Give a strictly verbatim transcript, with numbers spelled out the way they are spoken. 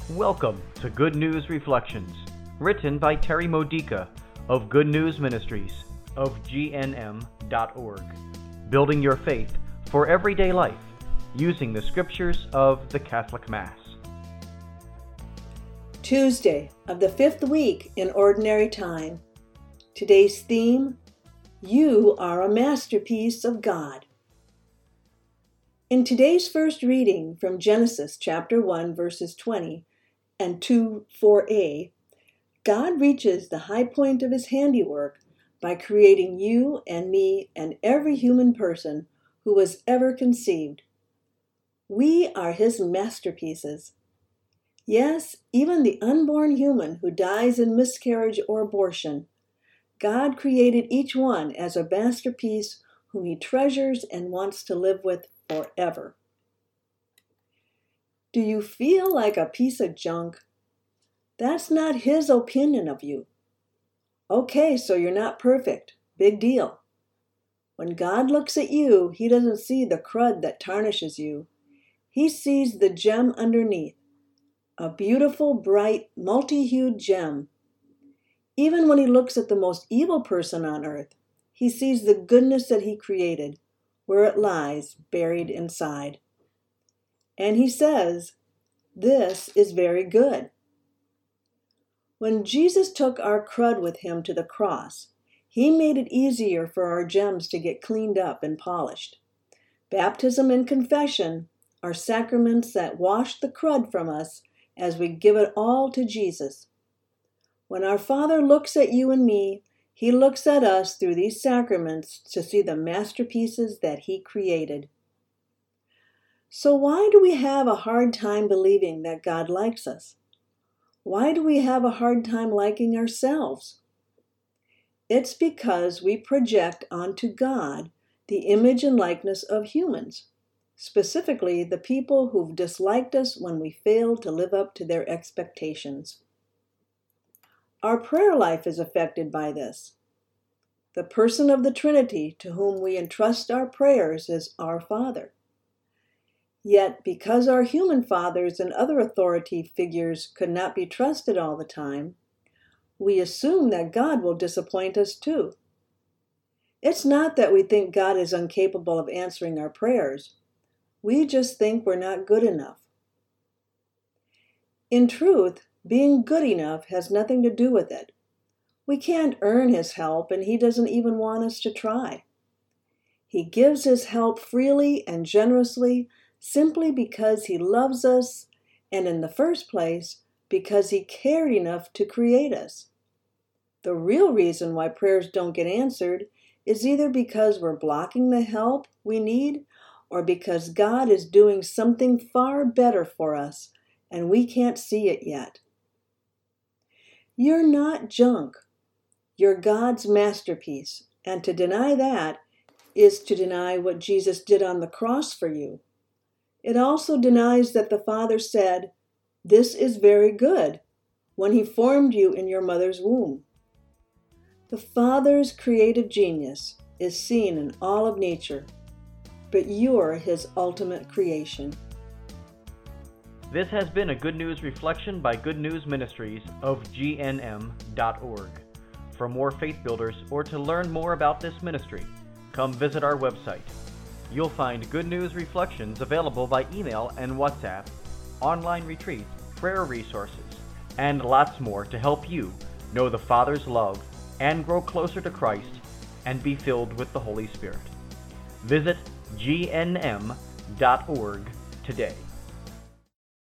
Welcome to Good News Reflections, written by Terry Modica of Good News Ministries of G N M dot org, building your faith for everyday life using the scriptures of the Catholic Mass. Tuesday of the fifth week in Ordinary Time. Today's theme, You are a Masterpiece of God. In today's first reading from Genesis chapter one, verses twenty and two, four a, God reaches the high point of his handiwork by creating you and me and every human person who was ever conceived. We are his masterpieces. Yes, even the unborn human who dies in miscarriage or abortion, God created each one as a masterpiece whom he treasures and wants to live with forever. Do you feel like a piece of junk? That's not his opinion of you. Okay, so you're not perfect. Big deal. When God looks at you, he doesn't see the crud that tarnishes you. He sees the gem underneath, a beautiful, bright, multi-hued gem. Even when he looks at the most evil person on earth, he sees the goodness that he created, where it lies buried inside. And he says, "This is very good." When Jesus took our crud with him to the cross, he made it easier for our gems to get cleaned up and polished. Baptism and confession are sacraments that wash the crud from us as we give it all to Jesus. When our Father looks at you and me, he looks at us through these sacraments to see the masterpieces that he created. So why do we have a hard time believing that God likes us? Why do we have a hard time liking ourselves? It's because we project onto God the image and likeness of humans, specifically the people who've disliked us when we failed to live up to their expectations. Our prayer life is affected by this. The person of the Trinity to whom we entrust our prayers is our Father. Yet, because our human fathers and other authority figures could not be trusted all the time, we assume that God will disappoint us too. It's not that we think God is incapable of answering our prayers. We just think we're not good enough. In truth, being good enough has nothing to do with it. We can't earn his help, and he doesn't even want us to try. He gives his help freely and generously simply because he loves us, and in the first place, because he cared enough to create us. The real reason why prayers don't get answered is either because we're blocking the help we need, or because God is doing something far better for us, and we can't see it yet. You're not junk. You're God's masterpiece, and to deny that is to deny what Jesus did on the cross for you. It also denies that the Father said, "This is very good," when he formed you in your mother's womb. The Father's creative genius is seen in all of nature, but you're his ultimate creation. This has been a Good News Reflection by Good News Ministries of G N M dot org. For more faith builders or to learn more about this ministry, come visit our website. You'll find Good News Reflections available by email and WhatsApp, online retreats, prayer resources, and lots more to help you know the Father's love and grow closer to Christ and be filled with the Holy Spirit. Visit G N M dot org today.